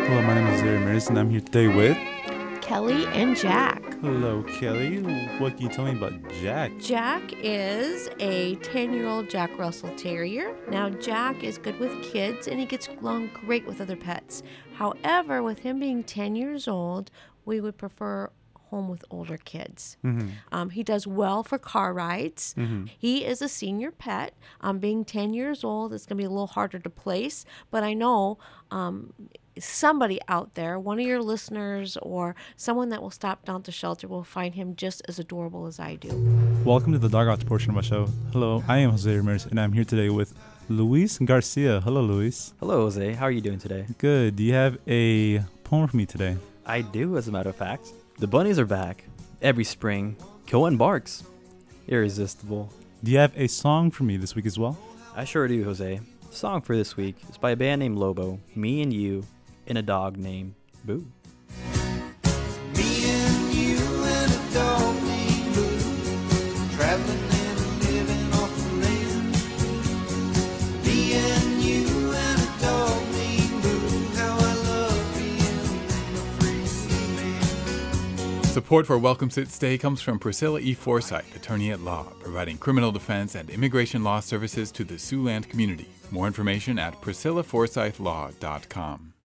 Hello, my name is Larry Ramirez, and I'm here today with Kelly and Jack. Hello, Kelly. What can you tell me about Jack? Jack is a 10-year-old Jack Russell Terrier. Now, Jack is good with kids, and he gets along great with other pets. However, with him being 10 years old, we would prefer home with older kids. He does well for car rides. He is a senior pet. Being 10 years old, it's going to be a little harder to place, but I know somebody out there, one of your listeners or someone that will stop down at the shelter will find him just as adorable as I do. Welcome to the Dog Outs portion of my show. Hello, I am Jose Ramirez, and I'm here today with Luis Garcia. Hello, Luis. Hello, Jose. How are you doing today? Good. Do you have a poem for me today? I do, as a matter of fact. The bunnies are back. Every spring, Cohen barks. Irresistible. Do you have a song for me this week as well? I sure do, Jose. The song for this week is by a band named Lobo, Me and You, and a dog named Boo. Me and you and a dog named Boo, traveling and living off the land. Me and you and a dog named Boo, how I love being a free man. Support for Welcome Sit Stay comes from Priscilla E. Forsyth, attorney at law, providing criminal defense and immigration law services to the Siouxland community. More information at PriscillaForsythLaw.com.